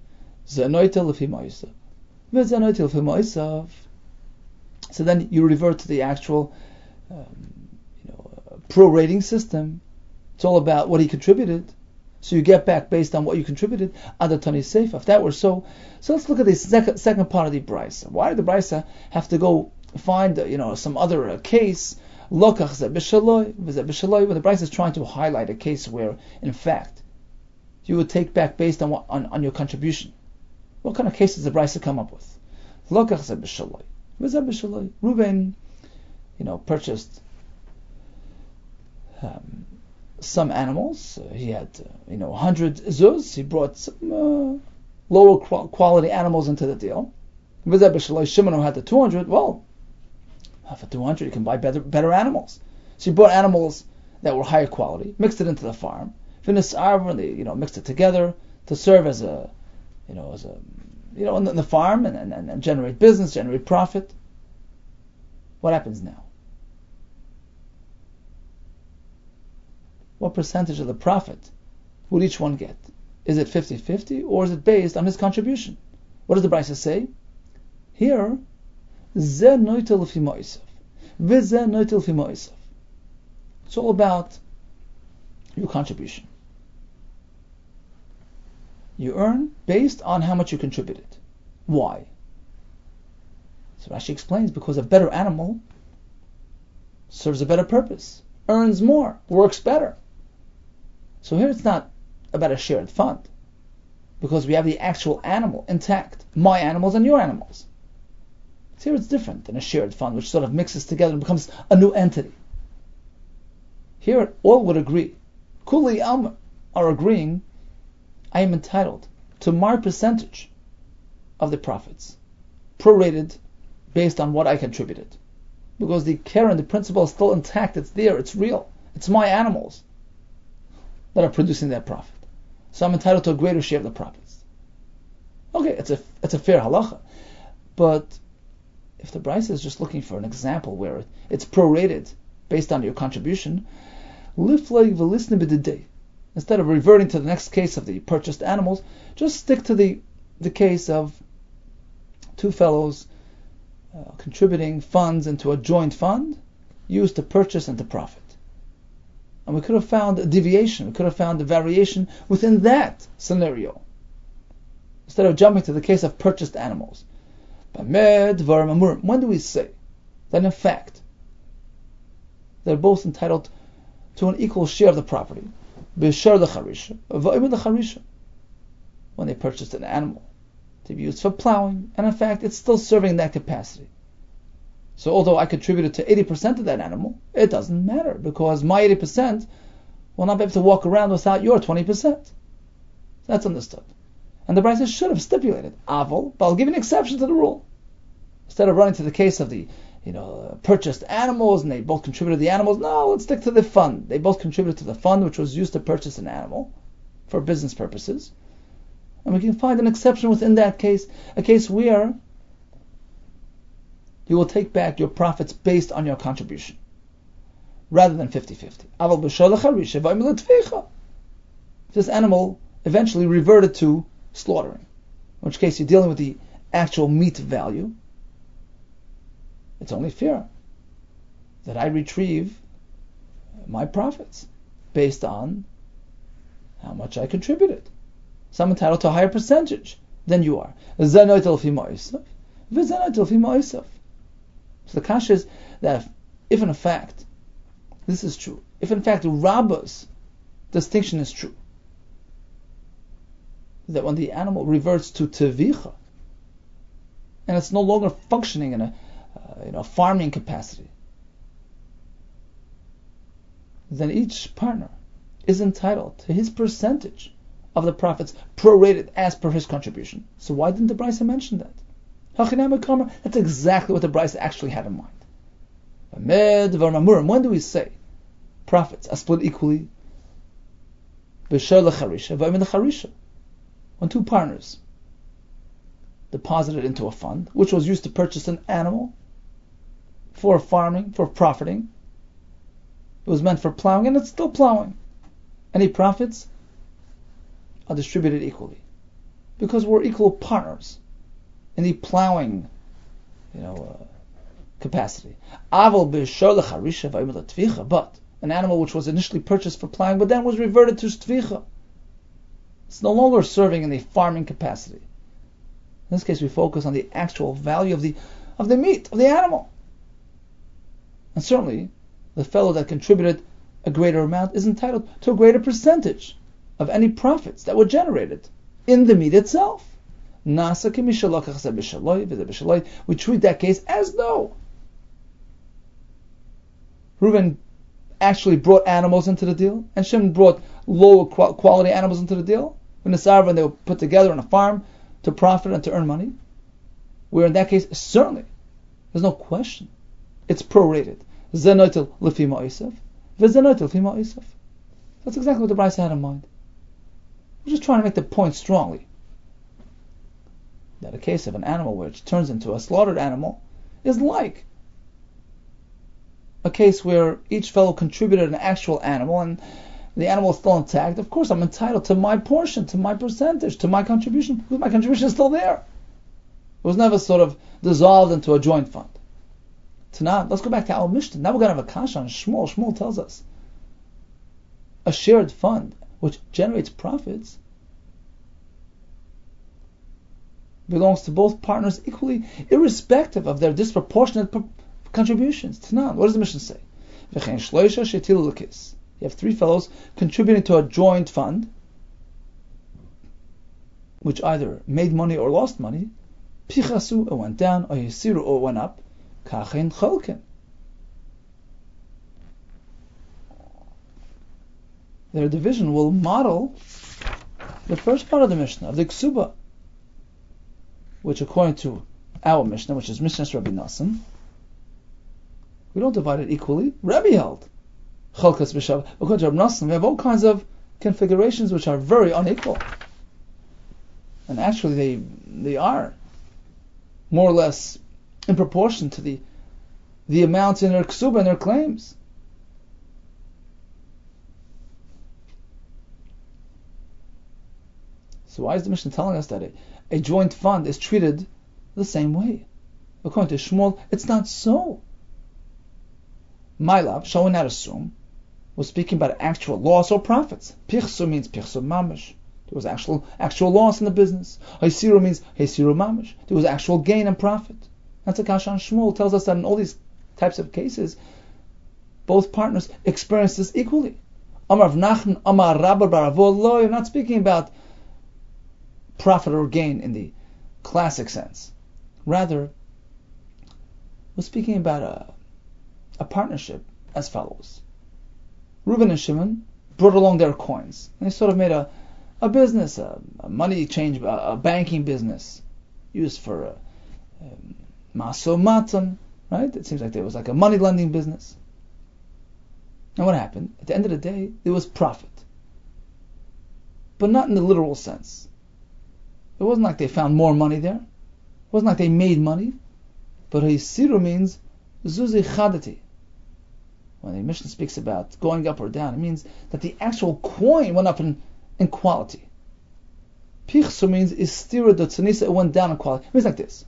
So then you revert to the actual, prorating system. It's all about what he contributed. So you get back based on what you contributed. Adatani Seifa. If that were so let's look at the second part of the Brisa. Why did the Brisa have to go find, some other case? Lokach zeh b'shaloi, v'zeh b'shaloi. When the Brisa is trying to highlight a case where, in fact, you would take back based on your contribution. What kind of cases does the Brisa come up with? Lokach zeh b'shaloi. Reuben, purchased some animals. He had, 100 zuz. He brought some lower quality animals into the deal. Shimon had the 200. Well, for 200 you can buy better animals. So he brought animals that were higher quality, mixed it into the farm. Finished and they, mixed it together to serve as a in the farm and generate business, generate profit. What happens now? What percentage of the profit would each one get? Is it 50-50 or is it based on his contribution? What does the Brisa say? Here, Zeh noitel l'fi mo'isav, v'zeh noitel l'fi mo'isav. It's all about your contribution. You earn based on how much you contributed. Why? So Rashi explains, because a better animal serves a better purpose, earns more, works better. So here it's not about a shared fund, because we have the actual animal intact, my animals and your animals. So here it's different than a shared fund, which sort of mixes together and becomes a new entity. Here all would agree, Kuli Alma are agreeing, I am entitled to my percentage of the profits, prorated based on what I contributed. Because the care and the principle is still intact, it's there, it's real. It's my animals that are producing that profit. So I'm entitled to a greater share of the profits. Okay, it's a fair halacha. But if the Brisa is just looking for an example where it's prorated based on your contribution, instead of reverting to the next case of the purchased animals, just stick to the case of two fellows contributing funds into a joint fund used to purchase and to profit. And we could have found a deviation, we could have found a variation within that scenario, instead of jumping to the case of purchased animals. When do we say that in fact they're both entitled to an equal share of the property? When they purchased an animal to be used for plowing, and in fact it's still serving that capacity. So although I contributed to 80% of that animal, it doesn't matter, because my 80% will not be able to walk around without your 20%. That's understood. And the Brisa should have stipulated Aval, but I'll give an exception to the rule. Instead of running to the case of the purchased animals and they both contributed to the animals, no, let's stick to the fund. They both contributed to the fund which was used to purchase an animal for business purposes. And we can find an exception within that case, a case where you will take back your profits based on your contribution, rather than 50-50. This animal eventually reverted to slaughtering, in which case you're dealing with the actual meat value, it's only fair that I retrieve my profits based on how much I contributed. So I'm entitled to a higher percentage than you are. So the kasha is that if in fact this is true, if in fact Rabba's distinction is true, that when the animal reverts to tevicha and it's no longer functioning in a farming capacity, then each partner is entitled to his percentage of the profits prorated as per his contribution. So why didn't the Brisa mention that? That's exactly what the Brisa actually had in mind. When do we say profits are split equally? When two partners deposited into a fund which was used to purchase an animal for farming, for profiting. It was meant for plowing, and it's still plowing. Any profits are distributed equally, because we're equal partners in the plowing, capacity. But an animal which was initially purchased for plowing, but then was reverted to stvicha, it's no longer serving in the farming capacity. In this case, we focus on the actual value of the meat of the animal. And certainly, the fellow that contributed a greater amount is entitled to a greater percentage of any profits that were generated in the meat itself. We treat that case as though Reuben actually brought animals into the deal, and Shimon brought lower quality animals into the deal. When they were put together on a farm to profit and to earn money, where in that case, certainly, there's no question, it's prorated. That's exactly what the Brisa had in mind. We're just trying to make the point strongly that a case of an animal which turns into a slaughtered animal is like a case where each fellow contributed an actual animal and the animal is still intact. Of course, I'm entitled to my portion, to my percentage, to my contribution, because my contribution is still there. It was never sort of dissolved into a joint fund. Tanan, let's go back to our Mishnah. Now we're going to have a kasha on Shmuel. Shmuel tells us a shared fund which generates profits belongs to both partners equally, irrespective of their disproportionate contributions. Tanan, what does the Mishnah say? You have three fellows contributing to a joint fund, which either made money or lost money. Pichasu, it went down, or yisiru, or it went up. Kachin cholkin. Their division will model the first part of the Mishnah, of the Ksuba, which according to our Mishnah, which is Mishnah Rabbi Nassim, we don't divide it equally. Rabbi held Cholkas b'Shav. According to Rabbi Nassim, we have all kinds of configurations which are very unequal, and actually they are more or less in proportion to the amounts in their ksuba and their claims. So why is the Mishnah telling us that a joint fund is treated the same way? According to Shmuel, it's not so. My love, shall we not assume, was speaking about actual loss or profits. Pichsu means pichsu mamish. There was actual loss in the business. Haisiru means haisiru mamish. There was actual gain and profit. That's a kasha on Shmuel. Tells us that in all these types of cases, both partners experience this equally. Amar Rav Nachman, Amar Rabba bar Avo. You're not speaking about profit or gain in the classic sense. Rather, we're speaking about a partnership as follows. Reuben and Shimon brought along their coins. And they sort of made a business, a money exchange, a banking business used for maso matan, right? It seems like there was like a money lending business. And what happened? At the end of the day, there was profit. But not in the literal sense. It wasn't like they found more money there. It wasn't like they made money. But Haisiru means Zuzi Chadati. When the Mishnah speaks about going up or down, it means that the actual coin went up in quality. Pichsu means Istira Dotsanisa, it went down in quality. It means like this.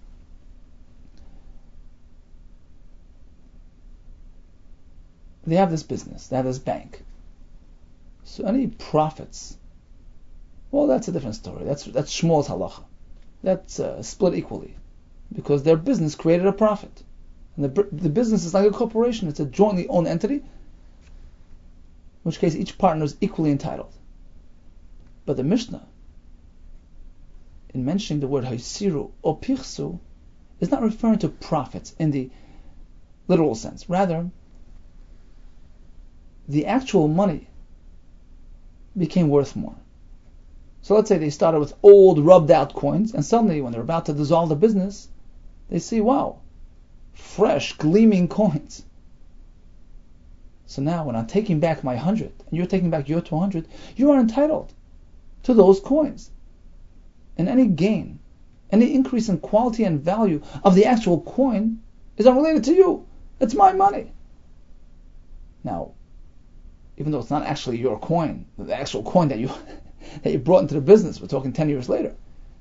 They have this business, they have this bank. So any profits, well, that's a different story. That's Shmuel's halacha. That's split equally, because their business created a profit, and the business is like a corporation. It's a jointly owned entity, in which case each partner is equally entitled. But the Mishnah, in mentioning the word haisiru or pichsu, is not referring to profits in the literal sense. Rather, the actual money became worth more. So let's say they started with old, rubbed out coins, and suddenly when they're about to dissolve the business, they see, wow, fresh, gleaming coins. So now when I'm taking back my 100, and you're taking back your 200, you are entitled to those coins. And any gain, any increase in quality and value of the actual coin is unrelated to you. It's my money. Now, even though it's not actually your coin, the actual coin that you brought into the business, we're talking 10 years later.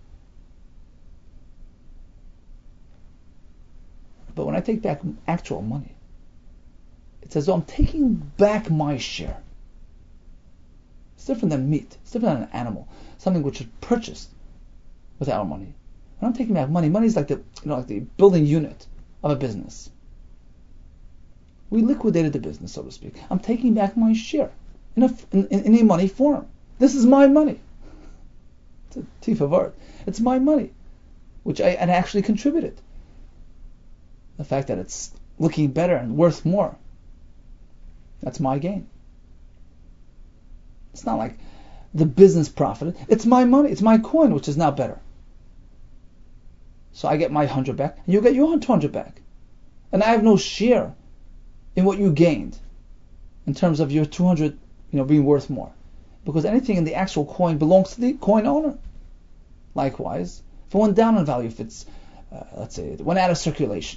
But when I take back actual money, it's as though I'm taking back my share. It's different than meat. It's different than an animal, something which is purchased with our money. When I'm taking back money, money is like the building unit of a business. We liquidated the business, so to speak. I'm taking back my share in a money form. This is my money. It's a thief of art. It's my money, which I actually contributed. The fact that it's looking better and worth more, that's my gain. It's not like the business profited. It's my money. It's my coin, which is now better. So I get my 100 back, and you get your 200 back. And I have no share in what you gained in terms of your 200, being worth more. Because anything in the actual coin belongs to the coin owner. Likewise, if it went down in value, if it's, let's say, it went out of circulation.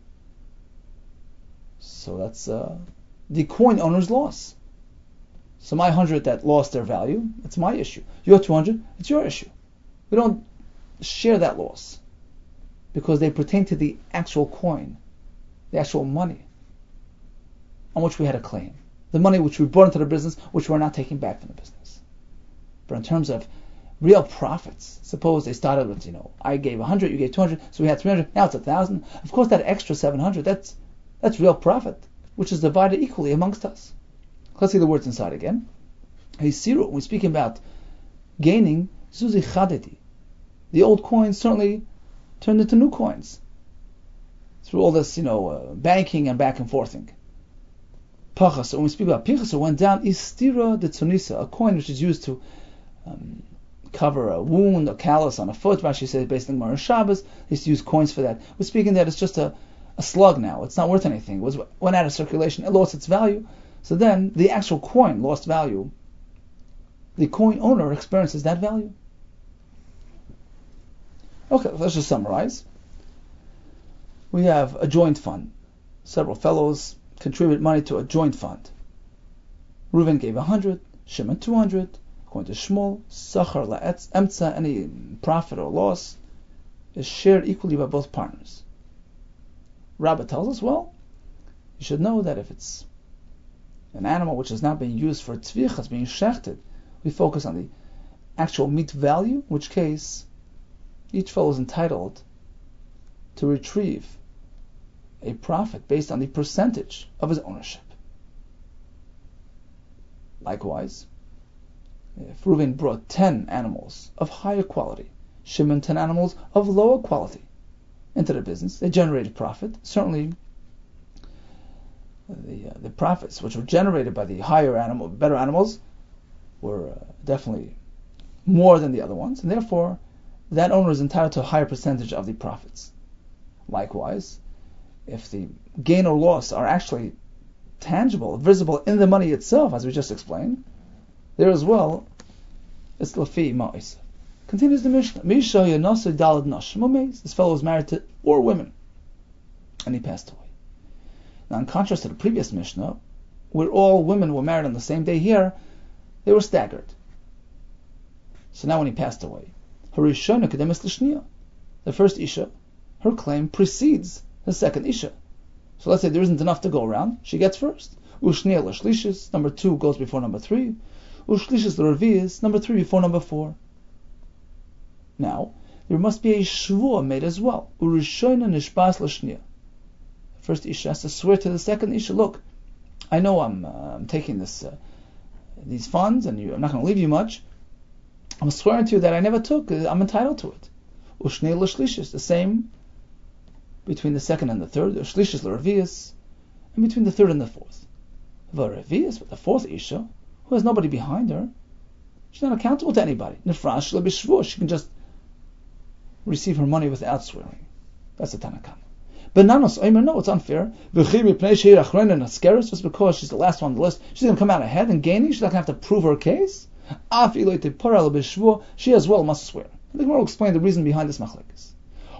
So that's the coin owner's loss. So my 100 that lost their value, it's my issue. Your 200, it's your issue. We don't share that loss because they pertain to the actual coin, the actual money on which we had a claim. The money which we brought into the business, which we're not taking back from the business. But in terms of real profits, suppose they started with, I gave 100, you gave 200, so we had 300, now it's 1,000. Of course, that extra 700, that's real profit, which is divided equally amongst us. Let's see the words inside again. Haisiru, when we're speaking about gaining, Zuzi Chadeti. The old coins certainly turned into new coins through all this, banking and back and forthing. Pachas, when we speak about Pichas, it went down, Istira de Tzonisa, a coin which is used to cover a wound, a callus on a foot. Rashi says, based on Gemara Shabbos, they used to use coins for that. We're speaking that it's just a slug now. It's not worth anything. It went out of circulation. It lost its value. So then, the actual coin lost value. The coin owner experiences that value. Okay, let's just summarize. we have a joint fund. Several fellows contribute money to a joint fund. Reuven gave 100, Shimon 200. According to Shmuel, Sachar la'emtza, any profit or loss is shared equally by both partners. Rabbah tells us, well, you should know that if it's an animal which is not being used for tzvicha, it's being shechted, we focus on the actual meat value, in which case each fellow is entitled to retrieve a profit based on the percentage of his ownership. Likewise, if Reuven brought 10 animals of higher quality, Shimon 10 animals of lower quality into the business, they generated profit. Certainly, the profits which were generated by the better animals, were definitely more than the other ones, and therefore that owner is entitled to a higher percentage of the profits. Likewise, if the gain or loss are actually tangible, visible in the money itself, as we just explained, there as well, it's lafi ma'is. Continues the Mishnah. Misha yanasa dalad nashim. This fellow was married to 4 women, and he passed away. Now, in contrast to the previous Mishnah, where all women were married on the same day, here they were staggered. So now, when he passed away, the first Isha, her claim precedes the second Isha. So let's say there isn't enough to go around, she gets first. Ushniya l'shlishis, number 2 goes before number 3. Ushlishis l'reviyis, number 3 before number 4. Now, there must be a shvuah made as well. Urishoyna nishbas l'shniya. The first Isha has to swear to the second Isha, look, I know I'm taking these funds, and I'm not going to leave you much. I'm swearing to you that I never took, I'm entitled to it. Ushniya l'shlishis, the same between the second and the third, the shlishis l'reviyis, and between the third and the fourth. V'reviyis, with the fourth Isha, who has nobody behind her, she's not accountable to anybody. Nefrash l'bishvuah, she can just receive her money without swearing. That's the Tanakh. But Nanos Omer, no, it's unfair. Just because she's the last one on the list, she's going to come out ahead and gaining. She's not going to have to prove her case. She as well must swear. The Gemara will explain the reason behind this machlekes.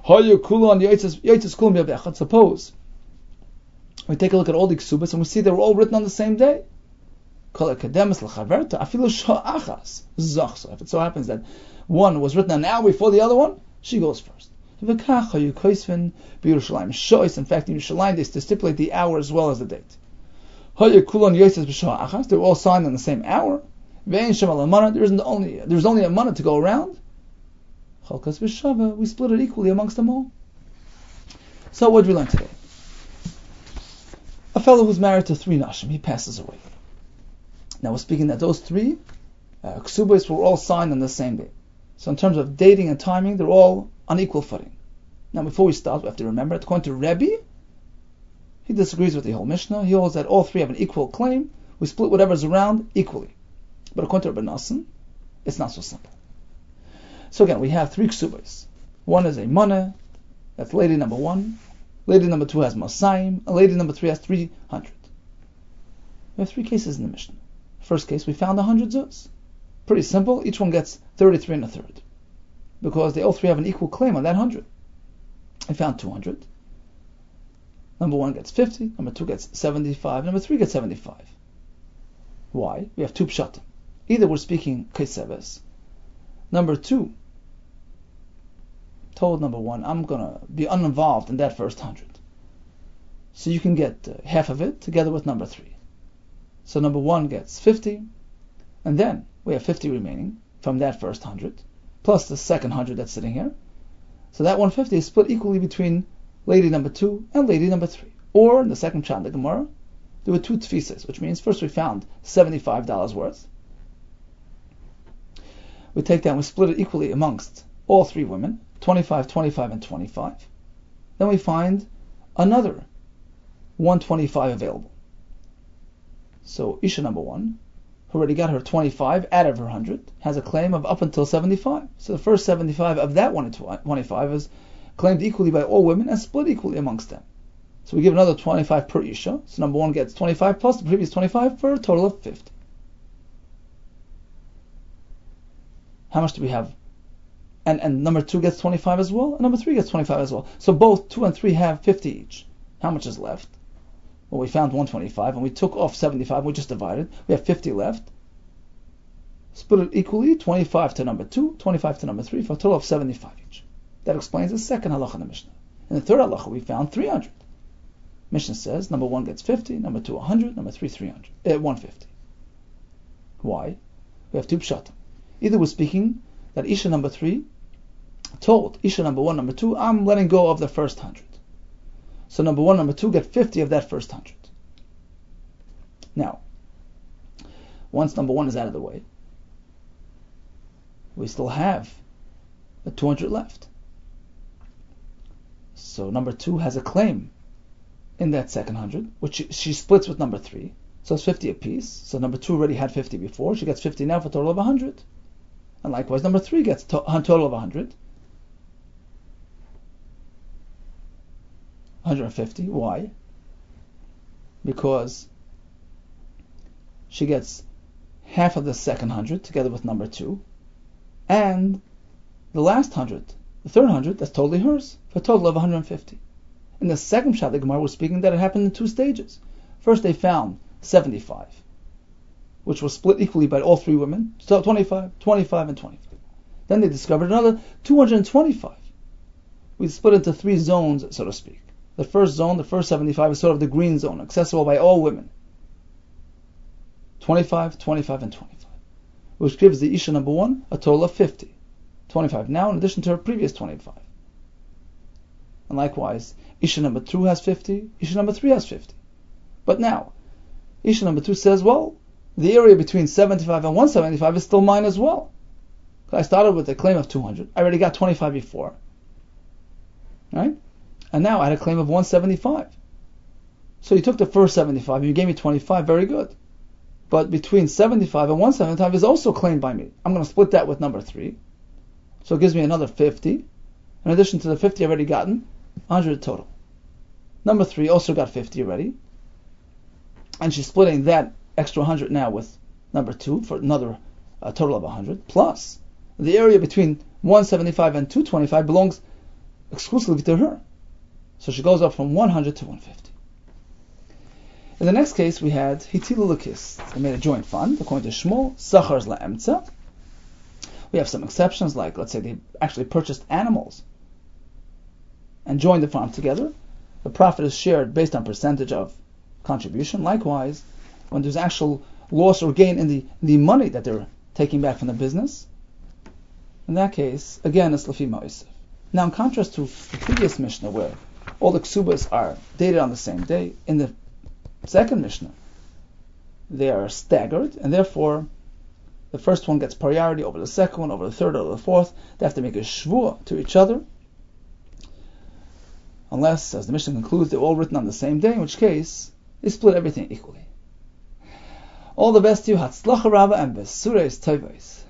Suppose we take a look at all the ksubas and we see they were all written on the same day. If it so happens that one was written an hour before the other one, she goes first. In fact, in Yerushalayim they stipulate the hour as well as the date. They were all signed on the same hour. There was only a month to go around. We split it equally amongst them all. So what did we learn today? A fellow who's married to 3 nashim, he passes away. Now we're speaking that those 3 ksubas were all signed on the same day. So in terms of dating and timing, they're all on equal footing. Now before we start, we have to remember, according to Rebbe, he disagrees with the whole Mishnah. He holds that all 3 have an equal claim. We split whatever's around equally. But according to Rabbi Nassan, it's not so simple. So again, we have 3 ksubas. One is a maneh, that's lady number 1. Lady number 2 has masayim, and lady number 3 has 300. We have 3 cases in the Mishnah. First case, we found 100 zuz. Pretty simple, each one gets 33 and a third. Because they all 3 have an equal claim on that 100. We found 200. Number 1 gets 50, number 2 gets 75, number 3 gets 75. Why? We have 2 pshatim. Either we're speaking keseves. Number 2 told number 1, I'm going to be uninvolved in that first 100. So you can get half of it together with number 3. So number 1 gets 50, and then we have 50 remaining from that first 100, plus the second 100 that's sitting here. So that 150 is split equally between lady number 2 and lady number 3. Or, in the second pshat of the Gemara, there were 2 tefisas, which means first we found $75 worth. We take that and we split it equally amongst all 3 women, 25, 25, and 25. Then we find another 125 available. So Isha number 1, who already got her 25 out of her 100, has a claim of up until 75. So the first 75 of that 125 is claimed equally by all women and split equally amongst them. So we give another 25 per Isha. So number 1 gets 25 plus the previous 25 for a total of 50. How much do we have And number 2 gets 25 as well, and number 3 gets 25 as well. So both 2 and 3 have 50 each. How much is left? Well, we found 125, and we took off 75, we just divided. We have 50 left. Split it equally, 25 to number 2, 25 to number 3, for a total of 75 each. That explains the second halacha in the Mishnah. In the third halacha, we found 300. Mishnah says, number 1 gets 50, number 2 100, number 3 150. Why? We have two pshatim. Either we're speaking that Isha number 3 told Isha number 1, number 2, I'm letting go of the first 100. So number 1, number 2 get 50 of that first 100. Now, once number 1 is out of the way, we still have the 200 left. So number 2 has a claim in that second 100, which she splits with number 3. So it's 50 apiece. So number 2 already had 50 before. She gets 50 now for a total of 100. And likewise, number 3 gets a total of 100. 150. Why? Because she gets half of the second 100 together with number 2. And the last 100, the third 100, that's totally hers, for a total of 150. In the second Pshat, the Gemara was speaking that it happened in 2 stages. First, they found 75, which was split equally by all 3 women, so 25, 25, and 25. Then they discovered another 225. We split into 3 zones, so to speak. The first zone, the first 75, is sort of the green zone, accessible by all women. 25, 25, and 25. Which gives the Isha number 1 a total of 50. 25 now, in addition to her previous 25. And likewise, Isha number 2 has 50, Isha number 3 has 50. But now, Isha number 2 says, well, the area between 75 and 175 is still mine as well. I started with a claim of 200. I already got 25 before. Right? And now I had a claim of 175. So you took the first 75 and you gave me 25, very good. But between 75 and 175 is also claimed by me. I'm going to split that with number 3. So it gives me another 50. In addition to the 50 I've already gotten, 100 total. Number 3 also got 50 already. And she's splitting that extra 100 now with number 2 for another total of 100. Plus, the area between 175 and 225 belongs exclusively to her. So she goes up from 100 to 150. In the next case, we had Hitilu Lakis. They made a joint fund, according to Shmuel, Sachar La'emtza. We have some exceptions, like, let's say they actually purchased animals and joined the farm together. The profit is shared based on percentage of contribution. Likewise, when there's actual loss or gain in the money that they're taking back from the business, in that case, again, it's Lafi Ma'isef. Now, in contrast to the previous Mishnah, where all the ksubas are dated on the same day, in the second Mishnah, they are staggered, and therefore the first one gets priority over the second one, over the third, over the fourth. They have to make a shvuah to each other, unless, as the Mishnah concludes, they're all written on the same day, in which case they split everything equally. All the best to you, Hatzlacha Rabba, and Besureis Tovos.